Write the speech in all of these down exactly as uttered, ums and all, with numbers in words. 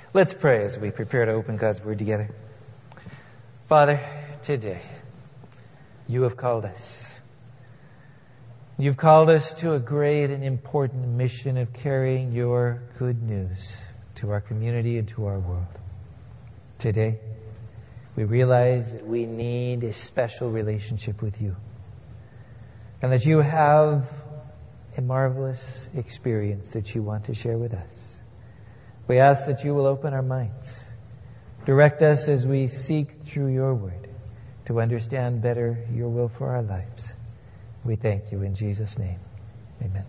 Let's pray as we prepare to open God's Word together. Father, today, you have called us. You've called us to a great and important mission of carrying your good news to our community and to our world. Today, we realize that we need a special relationship with you, and that you have a marvelous experience that you want to share with us. We ask that you will open our minds. Direct us as we seek through your word to understand better your will for our lives. We thank you in Jesus' name. Amen.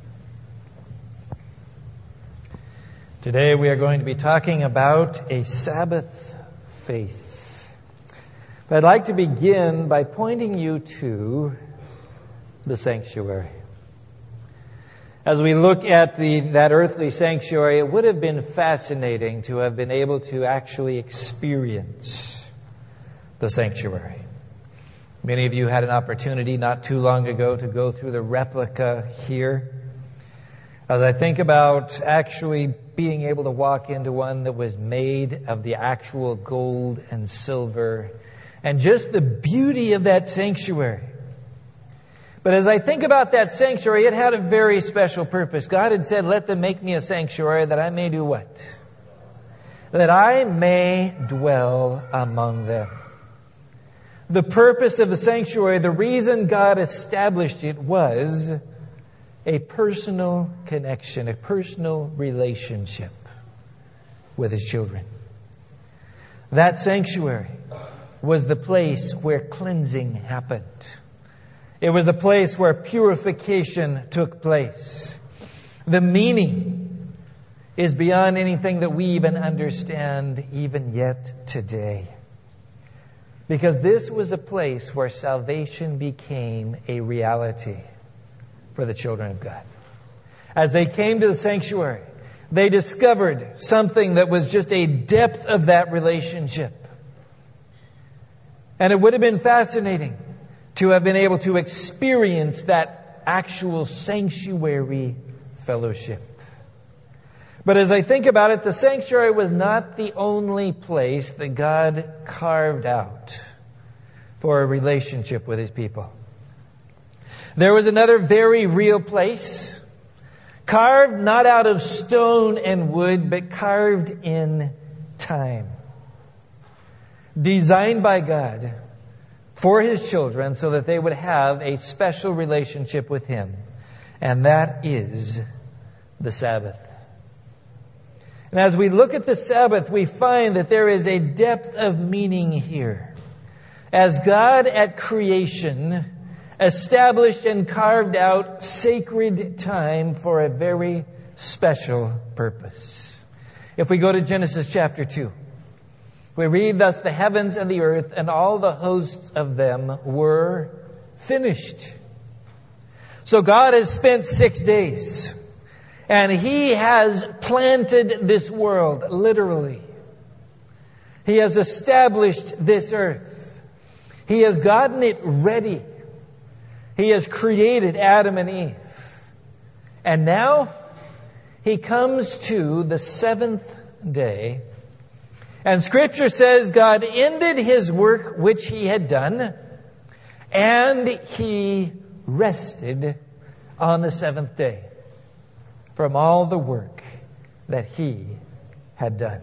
Today we are going to be talking about a Sabbath faith. But I'd like to begin by pointing you to the sanctuary. As we look at the that earthly sanctuary, it would have been fascinating to have been able to actually experience the sanctuary. Many of you had an opportunity not too long ago to go through the replica here. As I think about actually being able to walk into one that was made of the actual gold and silver, and just the beauty of that sanctuary. But as I think about that sanctuary, it had a very special purpose. God had said, let them make me a sanctuary that I may do what? That I may dwell among them. The purpose of the sanctuary, the reason God established it was a personal connection, a personal relationship with His children. That sanctuary was the place where cleansing happened. It was a place where purification took place. The meaning is beyond anything that we even understand even yet today. Because this was a place where salvation became a reality for the children of God. As they came to the sanctuary, they discovered something that was just a depth of that relationship. And it would have been fascinating to have been able to experience that actual sanctuary fellowship. But as I think about it, the sanctuary was not the only place that God carved out for a relationship with His people. There was another very real place, carved not out of stone and wood, but carved in time. Designed by God for His children so that they would have a special relationship with Him. And that is the Sabbath. And as we look at the Sabbath, we find that there is a depth of meaning here. As God at creation established and carved out sacred time for a very special purpose. If we go to Genesis chapter two, we read, thus the heavens and the earth and all the hosts of them were finished. So God has spent six days. And He has planted this world, literally. He has established this earth. He has gotten it ready. He has created Adam and Eve. And now He comes to the seventh day. And Scripture says God ended His work which He had done, and He rested on the seventh day from all the work that He had done.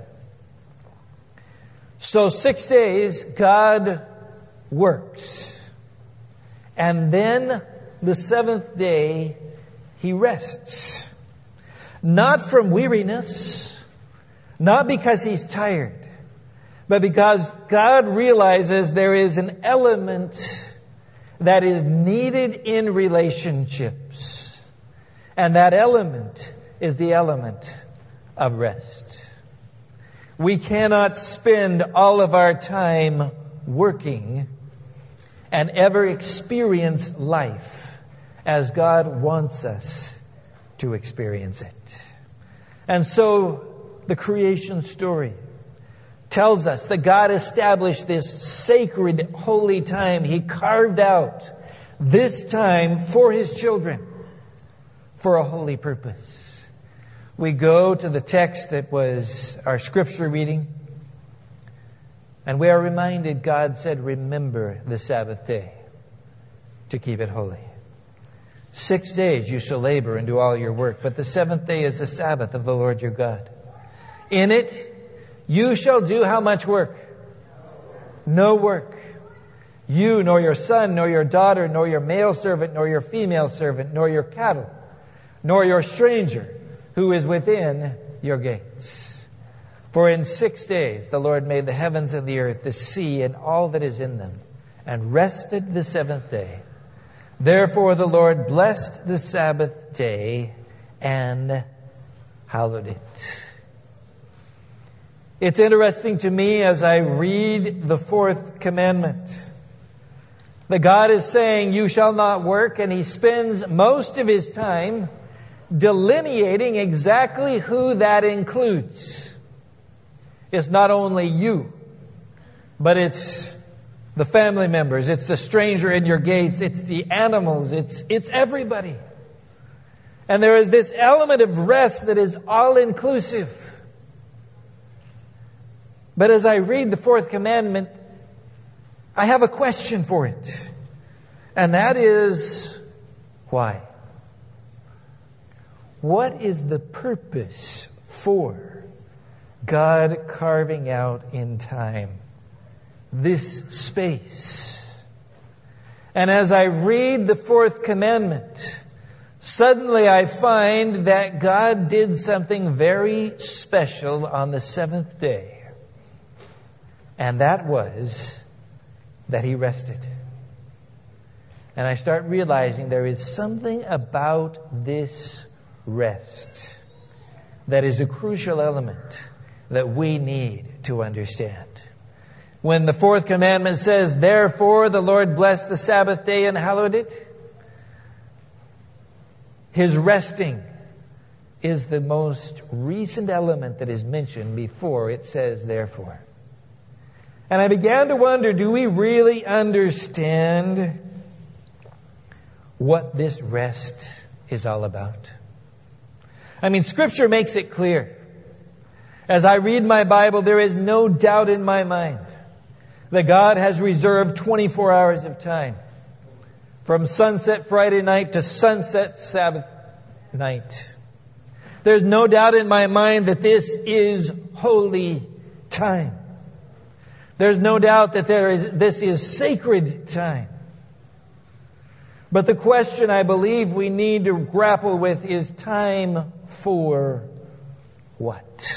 So six days God works. And then the seventh day He rests. Not from weariness, not because He's tired, but because God realizes there is an element that is needed in relationships. And that element is the element of rest. We cannot spend all of our time working and ever experience life as God wants us to experience it. And so the creation story tells us that God established this sacred, holy time. He carved out this time for His children for a holy purpose. we go to the text that was our scripture reading, and we are reminded God said, remember the Sabbath day to keep it holy. Six days you shall labor and do all your work, but the seventh day is the Sabbath of the Lord your God. In it you shall do how much work? No work. You, nor your son, nor your daughter, nor your male servant, nor your female servant, nor your cattle, nor your stranger who is within your gates. For in six days the Lord made the heavens and the earth, the sea, and all that is in them, and rested the seventh day. Therefore the Lord blessed the Sabbath day and hallowed it. It's interesting to me as I read the fourth commandment that God is saying, you shall not work, and He spends most of His time delineating exactly who that includes. It's not only you, but it's the family members, it's the stranger in your gates, it's the animals, it's it's everybody. And there is this element of rest that is all-inclusive. But as I read the fourth commandment, I have a question for it. And that is, why? What is the purpose for God carving out in time this space? And as I read the fourth commandment, suddenly I find that God did something very special on the seventh day. And that was that He rested. And I start realizing there is something about this rest that is a crucial element that we need to understand. When the fourth commandment says, therefore the Lord blessed the Sabbath day and hallowed it, His resting is the most recent element that is mentioned before it says therefore. And I began to wonder, do we really understand what this rest is all about? I mean, Scripture makes it clear. As I read my Bible, there is no doubt in my mind that God has reserved twenty-four hours of time from sunset Friday night to sunset Sabbath night. There's no doubt in my mind that this is holy time. There's no doubt that there is this is sacred time. But the question I believe we need to grapple with is time for what?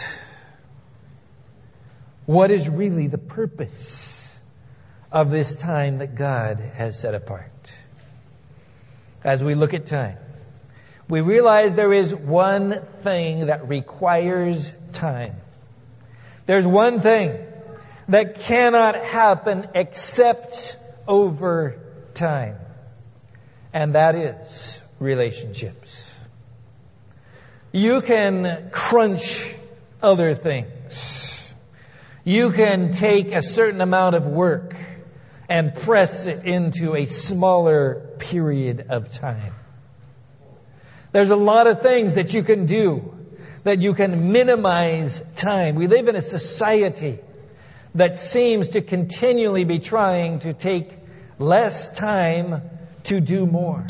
What is really the purpose of this time that God has set apart? As we look at time, we realize there is one thing that requires time. There's one thing that cannot happen except over time. And that is relationships. You can crunch other things. You can take a certain amount of work and press it into a smaller period of time. There's a lot of things that you can do that you can minimize time. We live in a society that seems to continually be trying to take less time to do more.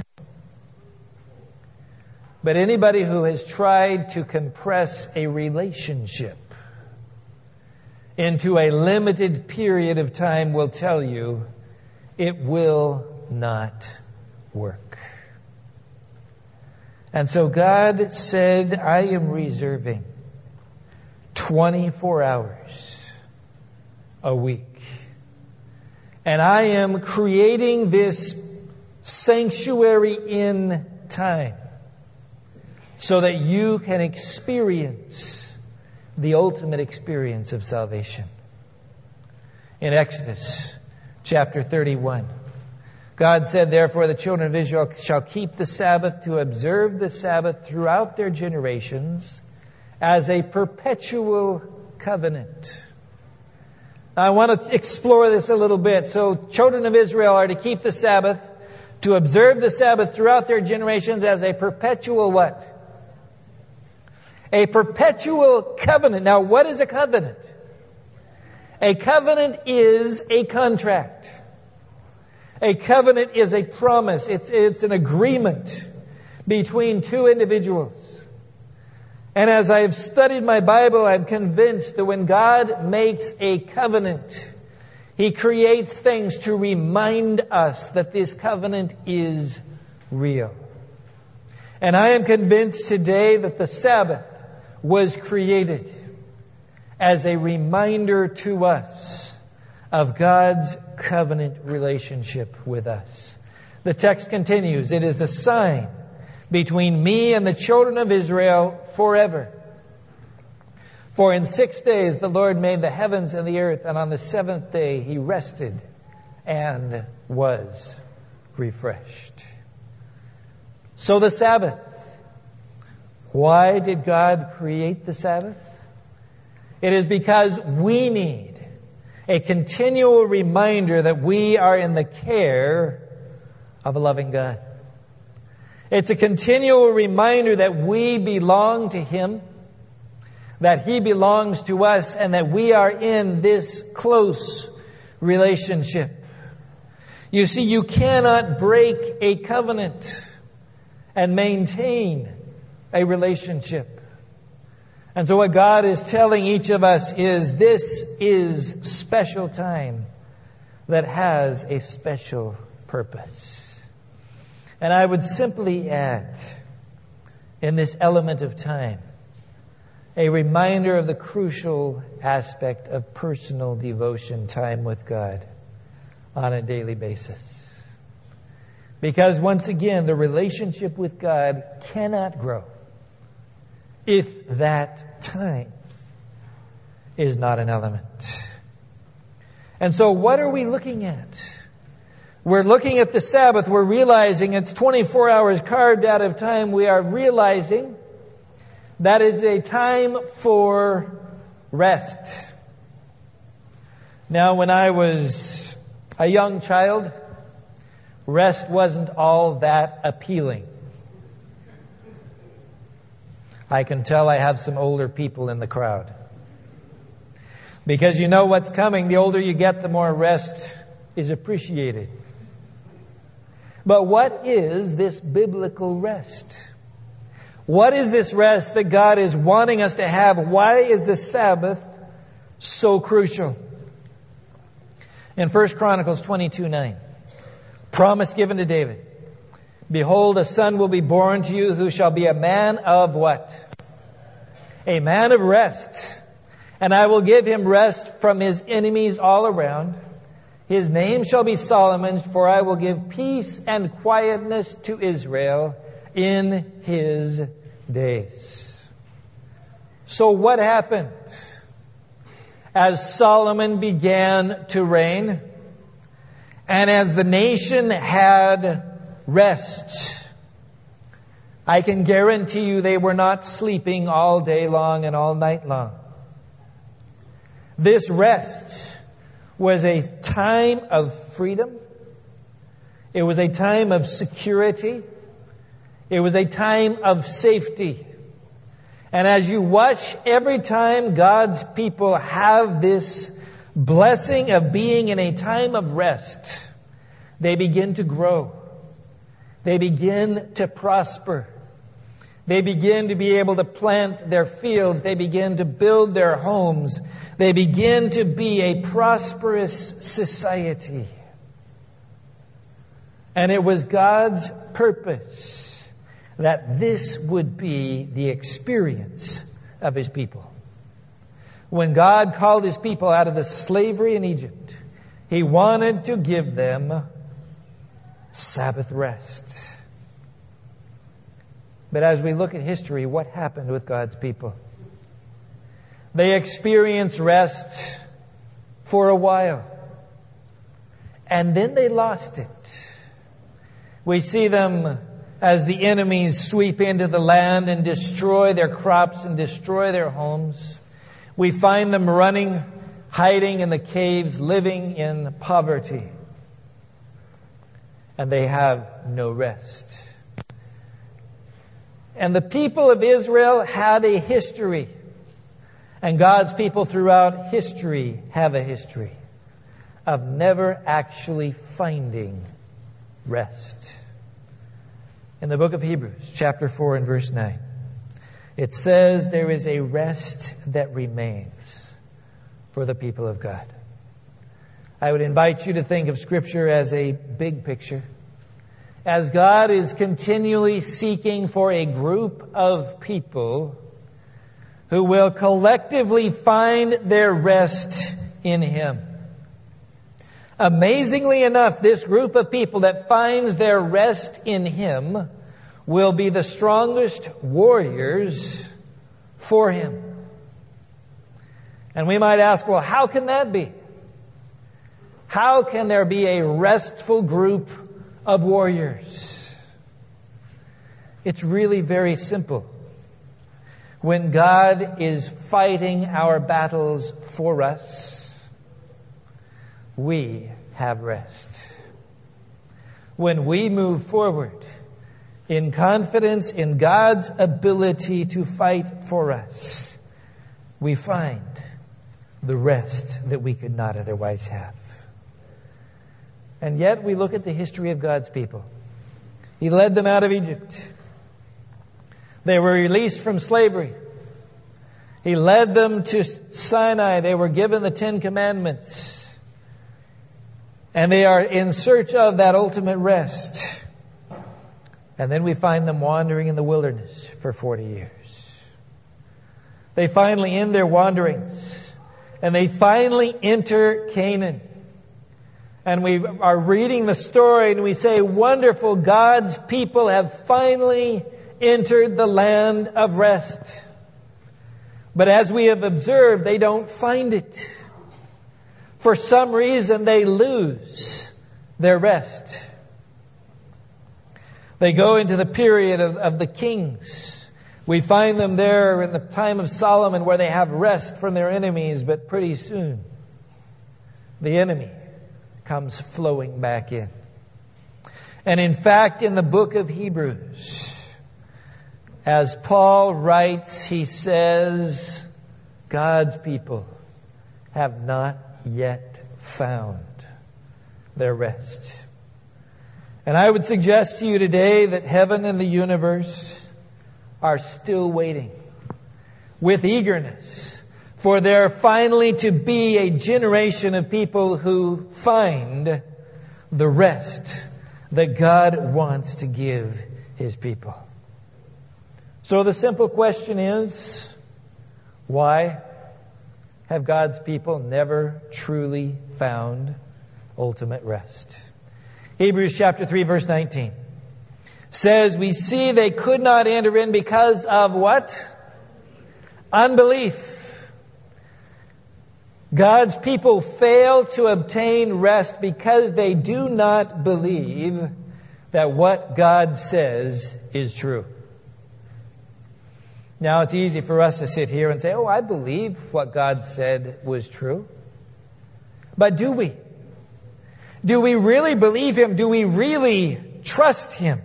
But anybody who has tried to compress a relationship into a limited period of time will tell you it will not work. And so God said, I am reserving twenty-four hours a week. And I am creating this sanctuary in time so that you can experience the ultimate experience of salvation. In Exodus chapter thirty-one, God said, therefore the children of Israel shall keep the Sabbath to observe the Sabbath throughout their generations as a perpetual covenant. I want to explore this a little bit. So children of Israel are to keep the Sabbath, to observe the Sabbath throughout their generations as a perpetual what? A perpetual covenant. Now, what is a covenant? A covenant is a contract. A covenant is a promise. It's, it's an agreement between two individuals. And as I have studied my Bible, I'm convinced that when God makes a covenant, He creates things to remind us that this covenant is real. And I am convinced today that the Sabbath was created as a reminder to us of God's covenant relationship with us. The text continues, "It is a sign between me and the children of Israel forever. For in six days the Lord made the heavens and the earth, and on the seventh day He rested and was refreshed." So the Sabbath. Why did God create the Sabbath? It is because we need a continual reminder that we are in the care of a loving God. It's a continual reminder that we belong to Him, that He belongs to us, and that we are in this close relationship. You see, you cannot break a covenant and maintain a relationship. And so what God is telling each of us is this is special time that has a special purpose. And I would simply add, in this element of time, a reminder of the crucial aspect of personal devotion time with God on a daily basis. Because once again, the relationship with God cannot grow if that time is not an element. And so what are we looking at? We're looking at the Sabbath. We're realizing it's twenty-four hours carved out of time. We are realizing that is a time for rest. Now, when I was a young child, rest wasn't all that appealing. I can tell I have some older people in the crowd. Because you know what's coming. The older you get, the more rest is appreciated. But what is this biblical rest? What is this rest that God is wanting us to have? Why is the Sabbath so crucial? In First Chronicles twenty-two nine, promise given to David. Behold, a son will be born to you who shall be a man of what? A man of rest. And I will give him rest from his enemies all around. His name shall be Solomon, for I will give peace and quietness to Israel in his days. So what happened? As Solomon began to reign, and as the nation had rest, I can guarantee you they were not sleeping all day long and all night long. This rest was a time of freedom. It was a time of security. It was a time of safety. And as you watch, every time God's people have this blessing of being in a time of rest, they begin to grow. They begin to prosper. They begin to be able to plant their fields. They begin to build their homes. They begin to be a prosperous society. And it was God's purpose that this would be the experience of His people. When God called His people out of the slavery in Egypt, He wanted to give them Sabbath rest. But as we look at history, what happened with God's people? They experienced rest for a while. And then they lost it. We see them as the enemies sweep into the land and destroy their crops and destroy their homes. We find them running, hiding in the caves, living in poverty. And they have no rest. And the people of Israel had a history. And God's people throughout history have a history of never actually finding rest. In the book of Hebrews, chapter four and verse nine, it says there is a rest that remains for the people of God. I would invite you to think of Scripture as a big picture. As God is continually seeking for a group of people who will collectively find their rest in Him. Amazingly enough, this group of people that finds their rest in Him will be the strongest warriors for Him. And we might ask, well, how can that be? How can there be a restful group of warriors? It's really very simple. When God is fighting our battles for us, we have rest. When we move forward in confidence in God's ability to fight for us, we find the rest that we could not otherwise have. And yet we look at the history of God's people. He led them out of Egypt. They were released from slavery. He led them to Sinai. They were given the Ten Commandments. And they are in search of that ultimate rest. And then we find them wandering in the wilderness for forty years. They finally end their wanderings. And they finally enter Canaan. And we are reading the story and we say, wonderful, God's people have finally entered the land of rest. But as we have observed, they don't find it. For some reason, they lose their rest. They go into the period of, of the kings. We find them there in the time of Solomon where they have rest from their enemies, but pretty soon the enemy comes flowing back in. And in fact, in the book of Hebrews, as Paul writes, he says, God's people have not yet found their rest. And I would suggest to you today that heaven and the universe are still waiting with eagerness for there finally to be a generation of people who find the rest that God wants to give His people. So the simple question is, why have God's people never truly found ultimate rest? Hebrews chapter three verse nineteen says, we see they could not enter in because of what? Unbelief. God's people fail to obtain rest because they do not believe that what God says is true. Now, it's easy for us to sit here and say, oh, I believe what God said was true. But do we? Do we really believe Him? Do we really trust Him?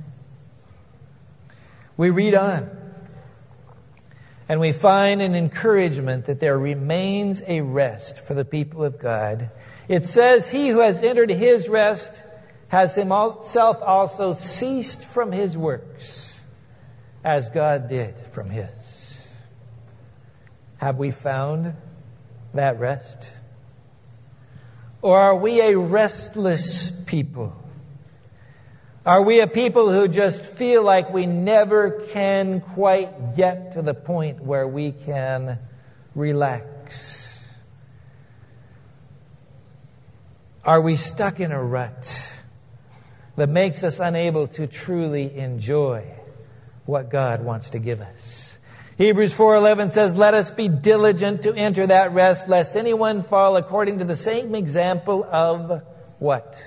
We read on, and we find an encouragement that there remains a rest for the people of God. It says, he who has entered His rest has himself also ceased from his works, as God did from His. Have we found that rest? Or are we a restless people? Are we a people who just feel like we never can quite get to the point where we can relax? Are we stuck in a rut that makes us unable to truly enjoy what God wants to give us? Hebrews four eleven says, let us be diligent to enter that rest, lest anyone fall according to the same example of what?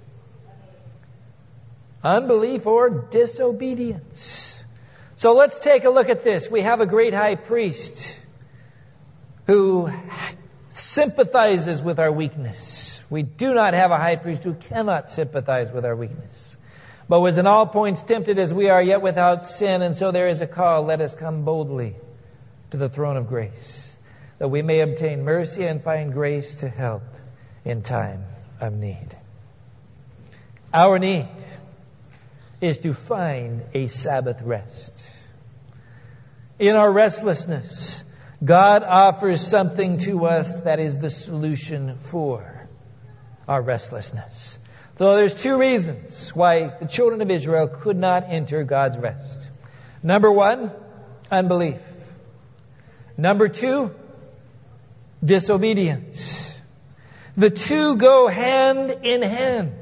Unbelief or disobedience. So let's take a look at this. We have a great high priest who sympathizes with our weakness. We do not have a high priest who cannot sympathize with our weakness. but was in all points tempted as we are, yet without sin. And so there is a call, let us come boldly to the throne of grace, that we may obtain mercy and find grace to help in time of need. Our need is to find a Sabbath rest. In our restlessness, God offers something to us that is the solution for our restlessness. So there's two reasons why the children of Israel could not enter God's rest. Number one, unbelief. Number two, disobedience. The two go hand in hand.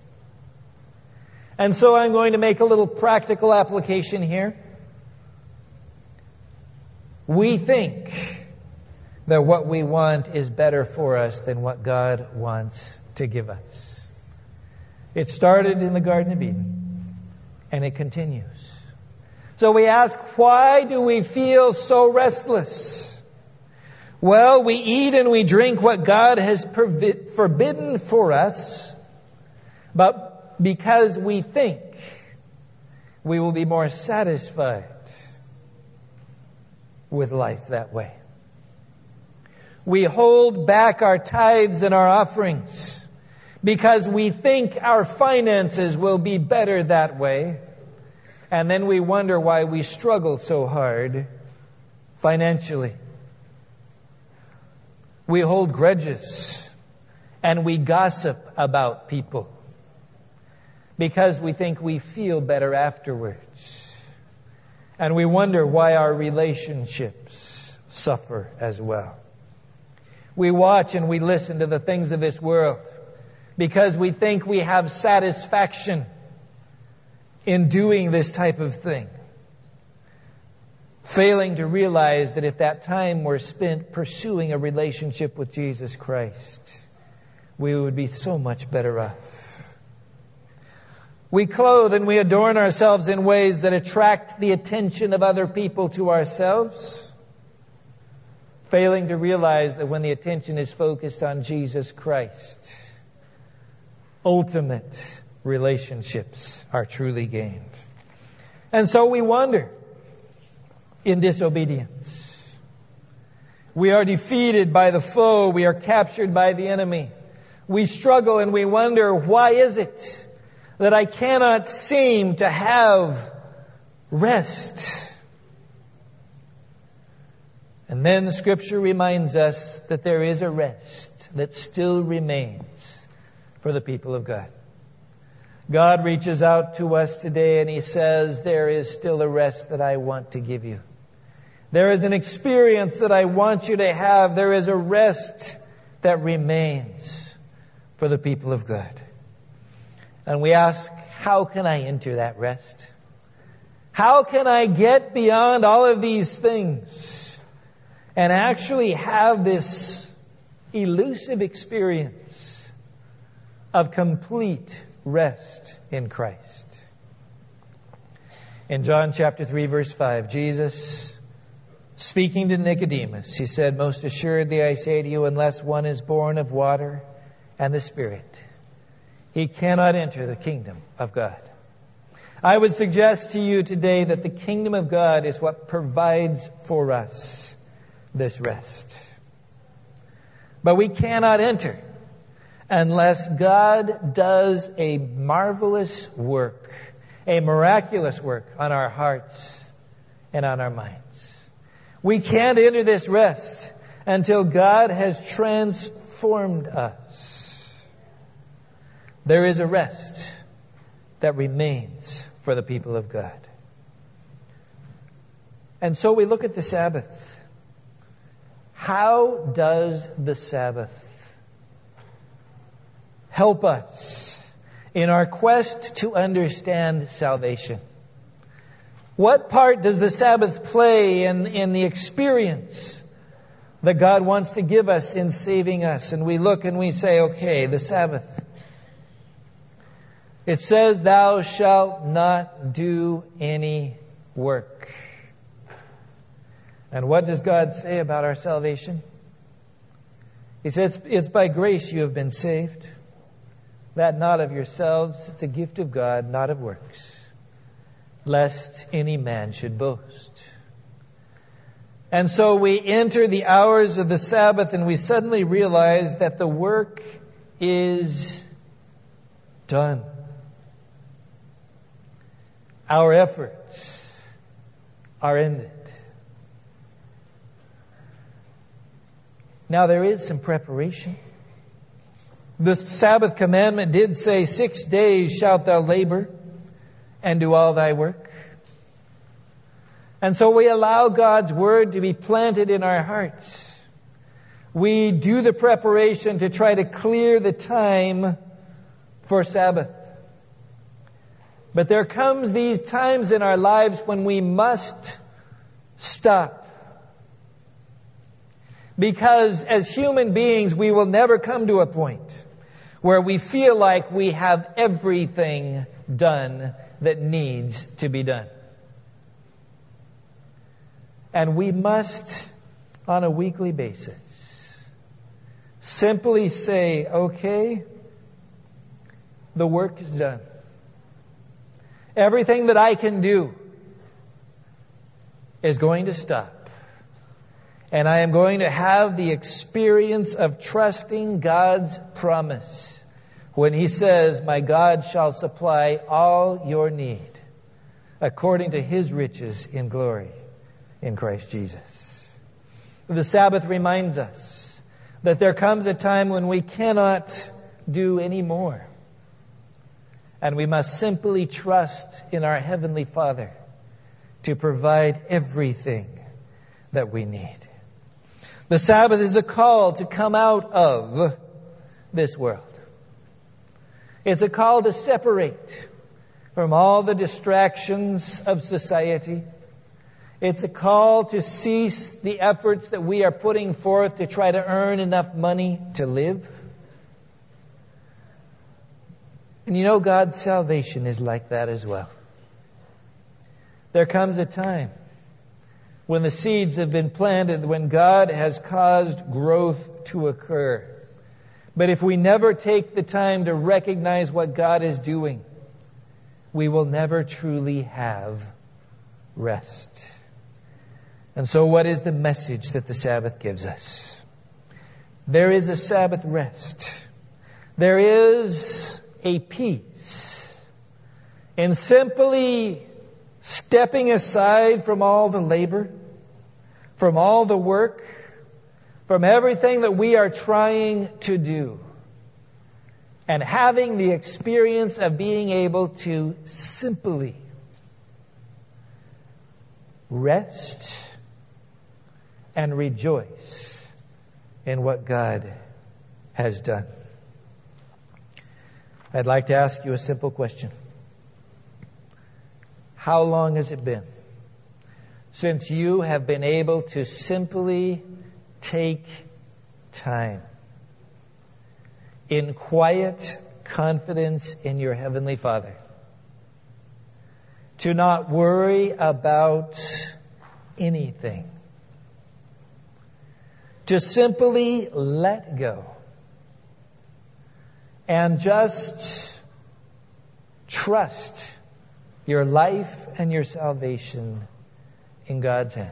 And so I'm going to make a little practical application here. We think that what we want is better for us than what God wants to give us. It started in the Garden of Eden, and it continues. So we ask, why do we feel so restless? Well, we eat and we drink what God has pervi- forbidden for us, but because we think we will be more satisfied with life that way. We hold back our tithes and our offerings because we think our finances will be better that way. And then we wonder why we struggle so hard financially. We hold grudges and we gossip about people because we think we feel better afterwards. And we wonder why our relationships suffer as well. We watch and we listen to the things of this world because we think we have satisfaction in doing this type of thing, failing to realize that if that time were spent pursuing a relationship with Jesus Christ, we would be so much better off. We clothe and we adorn ourselves in ways that attract the attention of other people to ourselves, failing to realize that when the attention is focused on Jesus Christ, ultimate relationships are truly gained. And so we wander in disobedience. We are defeated by the foe. We are captured by the enemy. We struggle and we wonder, why is it that I cannot seem to have rest? And then the Scripture reminds us that there is a rest that still remains for the people of God. God reaches out to us today and He says, there is still a rest that I want to give you. There is an experience that I want you to have. There is a rest that remains for the people of God. And we ask, how can I enter that rest? How can I get beyond all of these things and actually have this elusive experience of complete rest in Christ? In John chapter three, verse five, Jesus, speaking to Nicodemus, He said, most assuredly I say to you, unless one is born of water and the Spirit, he cannot enter the kingdom of God. I would suggest to you today that the kingdom of God is what provides for us this rest. But we cannot enter unless God does a marvelous work, a miraculous work on our hearts and on our minds. We can't enter this rest until God has transformed us. There is a rest that remains for the people of God. And so we look at the Sabbath. How does the Sabbath help us in our quest to understand salvation? What part does the Sabbath play in, in the experience that God wants to give us in saving us? And we look and we say, okay, the Sabbath. It says, thou shalt not do any work. And what does God say about our salvation? He says, it's by grace you have been saved. that not of yourselves, it's a gift of God, not of works, lest any man should boast. And so we enter the hours of the Sabbath and we suddenly realize that the work is done. Our efforts are ended. Now there is some preparation. The Sabbath commandment did say, six days shalt thou labor and do all thy work. And so we allow God's Word to be planted in our hearts. We do the preparation to try to clear the time for Sabbath. But there comes these times in our lives when we must stop. Because as human beings, we will never come to a point where we feel like we have everything done that needs to be done. And we must, on a weekly basis, simply say, okay, the work is done. Everything that I can do is going to stop. And I am going to have the experience of trusting God's promise when He says, my God shall supply all your need according to His riches in glory in Christ Jesus. The Sabbath reminds us that there comes a time when we cannot do any more. And we must simply trust in our Heavenly Father to provide everything that we need. The Sabbath is a call to come out of this world. It's a call to separate from all the distractions of society. It's a call to cease the efforts that we are putting forth to try to earn enough money to live. And you know, God's salvation is like that as well. There comes a time when the seeds have been planted, when God has caused growth to occur. But if we never take the time to recognize what God is doing, we will never truly have rest. And so what is the message that the Sabbath gives us? There is a Sabbath rest. There is a peace in simply stepping aside from all the labor, from all the work, from everything that we are trying to do, and having the experience of being able to simply rest and rejoice in what God has done. I'd like to ask you a simple question. How long has it been since you have been able to simply take time in quiet confidence in your Heavenly Father to not worry about anything, to simply let go and just trust your life and your salvation in God's hands?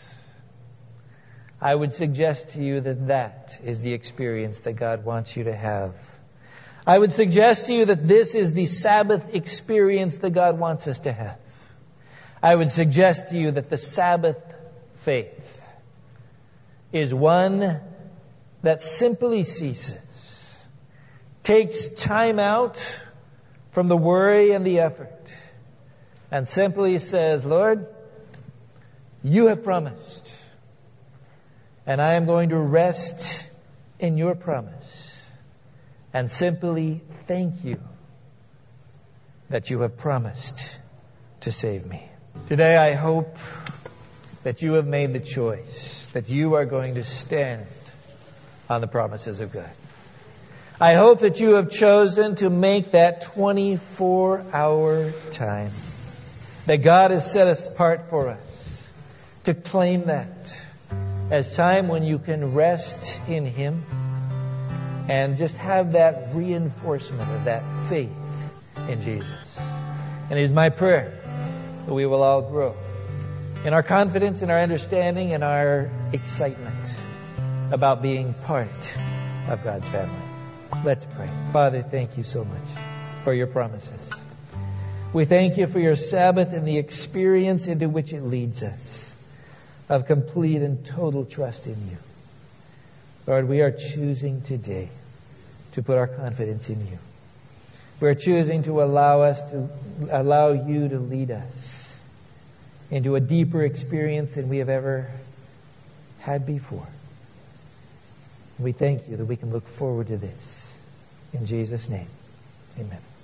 I would suggest to you that that is the experience that God wants you to have. I would suggest to you that this is the Sabbath experience that God wants us to have. I would suggest to you that the Sabbath faith is one that simply ceases, takes time out from the worry and the effort, and simply says, Lord, you have promised, and I am going to rest in your promise, and simply thank you that you have promised to save me. Today I hope that you have made the choice that you are going to stand on the promises of God. I hope that you have chosen to make that twenty-four hour time that God has set apart for us, to claim that as time when you can rest in Him, and just have that reinforcement of that faith in Jesus. And it is my prayer that we will all grow in our confidence, in our understanding, and our excitement about being part of God's family. Let's pray. Father, thank you so much for your promises. We thank you for your Sabbath and the experience into which it leads us of complete and total trust in you. Lord, we are choosing today to put our confidence in you. We're choosing to allow us to allow you to lead us into a deeper experience than we have ever had before. We thank you that we can look forward to this. In Jesus' name, amen.